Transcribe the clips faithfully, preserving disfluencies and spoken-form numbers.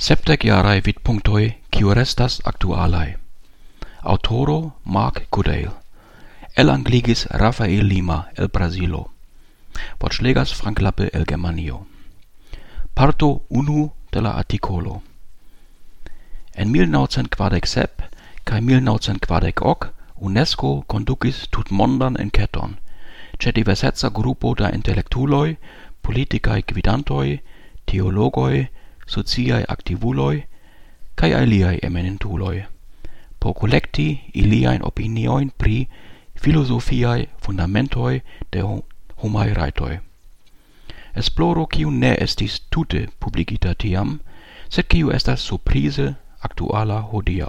Sepdekjaraj vidpunktoj kiu restas aktualaj. Aŭtoro Mark Goodale. Elangligis Rafael Lima el Brazilo. Vortŝlegas Frank Lappe el Germanio. Parto unu de la artikolo. En mil naŭcent kvardek sep kaj mil naŭcent kvardek ok UNESCO kondukis tutmondan enketon ĉe diverseca grupo da intelektuloj, politikaj gvidantoj, teologoj, sociaj aktivuloj kaj aliaj eminentuloj, por kolekti iliajn opiniojn pri filozofiaj fundamentoj de homaj rajtoj. Esploro kiu ne estis tute publikita tiam, sed kiu estas surprize aktuala hodiaŭ.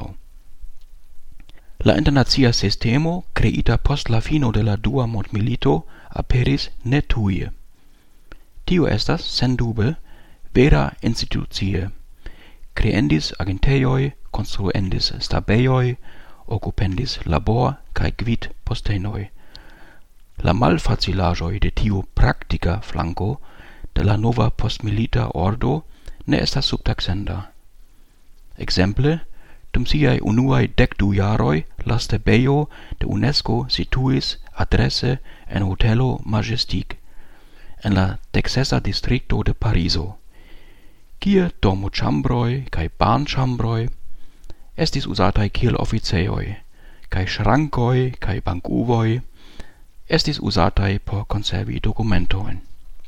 La internacia sistemo kreita post la fino de la dua mondmilito aperis ne tuje. Tio estas sendube vera institucie. Kreendis agentejoj, konstruendis stabejoj, okupendis labor kaj gvid postenoj. La malfacilaĵoj de tiu praktika flanko de la nova postmilita ordo ne estas subtaksenda. Ekzemple, dum siaj unuaj dekdu jaroj la stabejo de UNESCO situis adrese en Hotelo Majestic, en la deksesa distrikto de Parizo, kie dormoĉambroj kaj banĉambroj estis uzataj kiel oficejoj, kaj ŝrankoj kaj bankuvoj estis uzataj por konservi dokumentojn.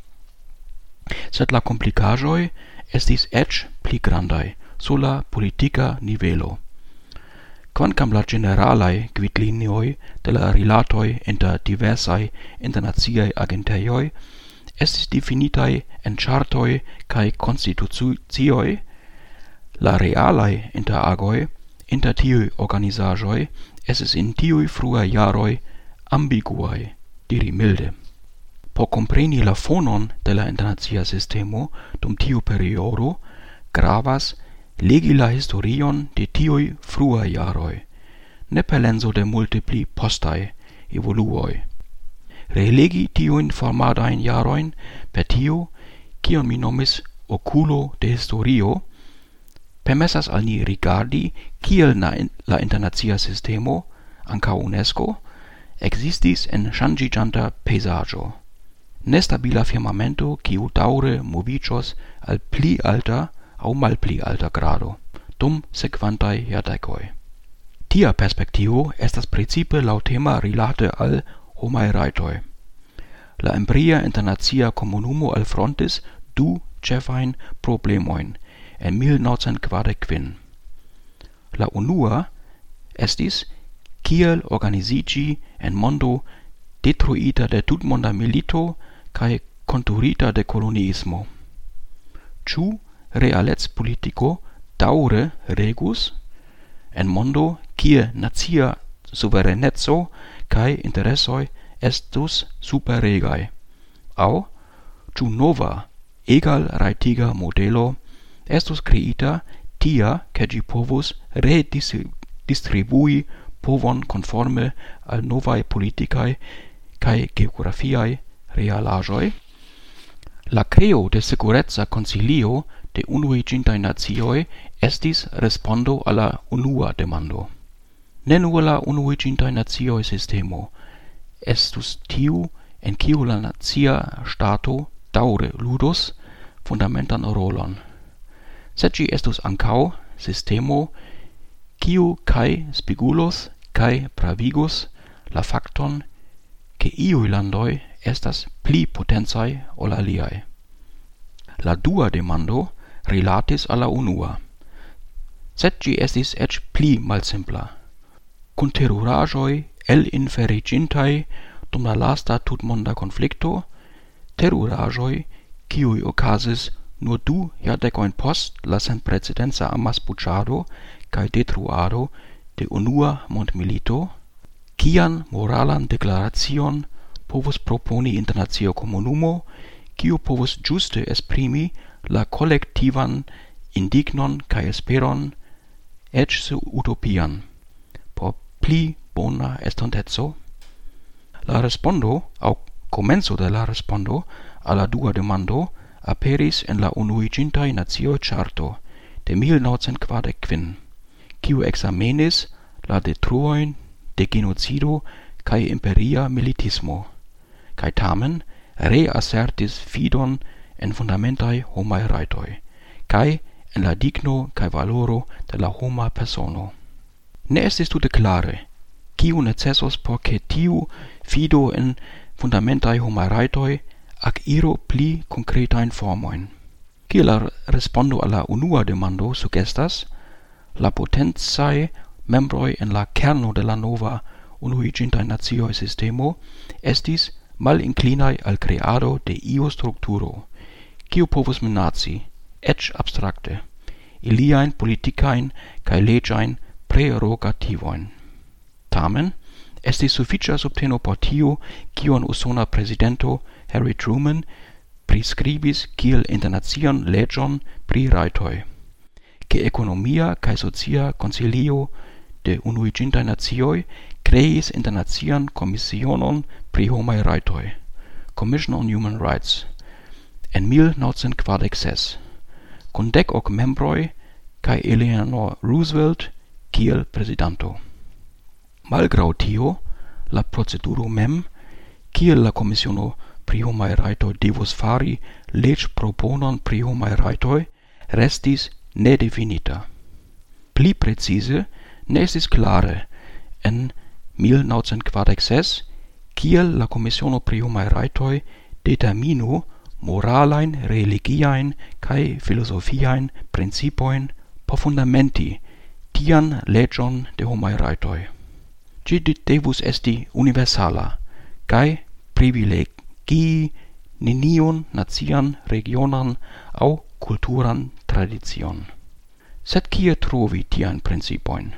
Sed la komplikaĵoj estis eĉ pli grandaj sur la politika nivelo. Kvankam la ĝeneralaj gvidlinioj de la rilatoj inter diversaj internaciaj agentejoj estis difinitaj en ĉartoj kaj konstitucioj, la realaj interagoj inter tiuj organizaĵoj estis in tiuj fruaj jaroj ambiguaj, diri milde. Por kompreni la fonon de la internacia sistemo dum tiu periodo gravas legi la historion de tiuj fruaj jaroj, ne per lenso de multe pli postaj evoluoj. Relegi tiujn formadajn jarojn per tio, kion mi nomis okulo de historio, permesas al ni rigardi kiel la, la internacia sistemo, ankaŭ UNESCO, ekzistis en ŝanĝiĝanta pejzaĝo. Nestabila firmamento kiu daŭre moviĝos al pli alta aŭ malpli alta grado dum sekvantaj jardekoj. Tia perspektivo estas precipe laŭtema rilate al homaj rajtoj. La embria internacia komunumo alfrontis du ĉefajn problemojn en mil naŭcent kvardek kvin. La unua estis kiel organiziĝi en mondo detruita de tutmonda milito kaj konturita de koloniismo. Ĉu realecpolitiko daŭre regus en mondo kie nacia suvereneco kaj interesoj estus superregaj, aŭ ĉu nova egalrajtiga modelo estus kreita tia ke ĝi povus redistribui povon konforme al novaj politikaj kaj geografiaj realaĵoj? La kreo de Sekureca Konsilio de Unuiĝintaj Nacioj estis respondo al la unua demando. Ne nur la Unuiĝintaj Nacioj sistemo estus tiu, en kiu la nacia ŝtato daŭre ludus fundamentan rolon, sed ĝi estus ankaŭ sistemo kiu kaj spegulus kaj pravigus la fakton, ke iuj landoj estas pli potencaj ol aliaj. La dua demando rilatis al la unua, sed ĝi estis eĉ pli malsimpla. Kun teruraĵoj elinferiĝintaj dum la lasta tutmonda konflikto, teruraĵoj kiuj okazis nur du jardekojn post la senprecedenca amasbuĉado kaj detruado de unua mondmilito, kian moralan deklaracion povus proponi internacia komunumo, kiu povus ĝuste esprimi la kolektivan indignon kaj esperon, eĉ se utopian, por pli bona estonteco? La respondo, aŭ komenco de la respondo al la dua demando, aperis en la Unuiĝintaj Nacioj Ĉarto de mil novcent kvardek kvin, kiu examenis la detruojn de genocido kaj imperia militismo, kaj tamen reassertis fidon en fundamentaj homaj rajtoj, kaj en la digno kaj valoro de la homa persono. Ne estis tute klare, kiu necesos por ke tiu fido en fundamentaj homaj rajtoj akiru pli konkretajn formojn. Kiel la respondo al la unua demando sugestas, la potencaj membroj en la kerno de la nova unuiĝintaj nacioj sistemo estis malinklinaj al kreado de iu strukturo, kiu povus minaci, eĉ abstrakte, iliajn politikajn kaj leĝajn prerogativojn. Tamen, estis sufiĉa subteno por tio, kiun usona prezidento Harry Truman priskribis kiel internacian leĝon pri rajtoj, ke ekonomia kaj socia konsilio de unuiĝintaj nacioj kreis internacian komisionon pri homaj rajtoj, Commission on Human Rights, en mil novcent kvardek ses, kun dek ok membroj kaj Eleanor Roosevelt kiel prezidanto. Malgraŭ tio, la proceduro mem, kiel la komisiono pri homaj rajtoj devus fari leĝproponon pri homaj rajtoj, restis nedefinita. Pli precize, ne estis klare en mil novcent kvardek ses, kiel la komisiono pri homaj rajtoj determinu moralajn, religiajn kaj filozofiajn principojn por fundamenti tian leĝon de homaj rajtoj. Ĝi devus esti universala kaj privilegii neniun nacian, regionan aŭ kulturan tradicion. Sed kie trovi tiajn principojn?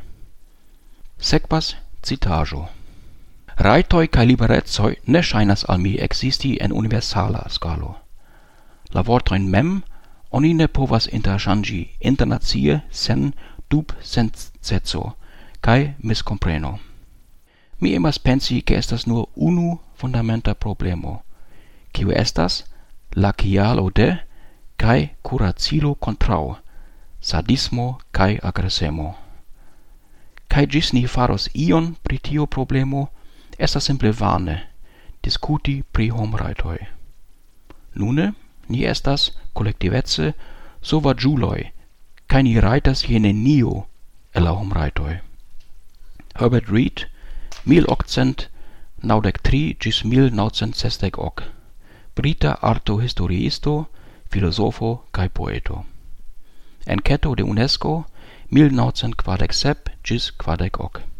Sekvas citaĵo. Rajtoj kaj liberecoj ne ŝajnas al mi ekzisti en universala skalo. La vortojn mem oni ne povas interŝanĝi internacie sen dubsenceco kaj miskompreno. Mi emas pensi, ke estas nur unu fundamenta problemo, kiu estas la kialo de kaj kuracilo kontraŭ sadismo kaj agresemo. Kaj ĝis ni faros ion pri tiu problemo, estas simple vane diskuti pri homrajtoj. Nune ni estas kolektivece sovaĝuloj, kaj ni rajtas je neniu el la homrajtoj. Herbert Reed, mil okcent naŭdek tri ĝis mil novcent sesdek ok, brita artohistoriisto, filozofo kaj poeto. Enketo de UNESCO mil novcent kvardek sep ĝis kvardek ok.